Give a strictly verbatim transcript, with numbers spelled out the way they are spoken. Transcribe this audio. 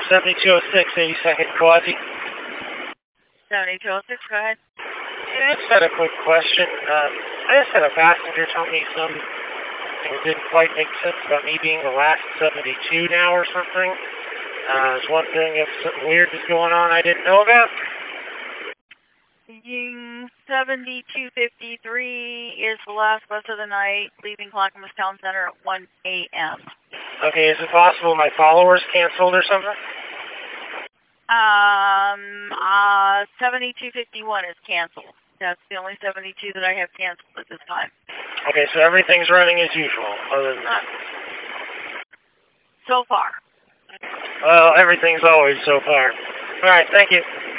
seventy-two oh six, eighty-second Quasi. seventy-two oh six, go ahead. Yeah, I just had a quick question. Uh, I just had a passenger tell me something that didn't quite make sense about me being the last seventy-two now or something. Uh, I was wondering if something weird was going on I didn't know about. seventy-two fifty-three is the last bus of the night, leaving Clackamas Town Center at one A M Okay, is it possible my followers canceled or something? Um, uh, seventy-two fifty-one is canceled. That's the only seventy-two that I have canceled at this time. Okay, so everything's running as usual, other than that. So far. Well, everything's always so far. All right, thank you.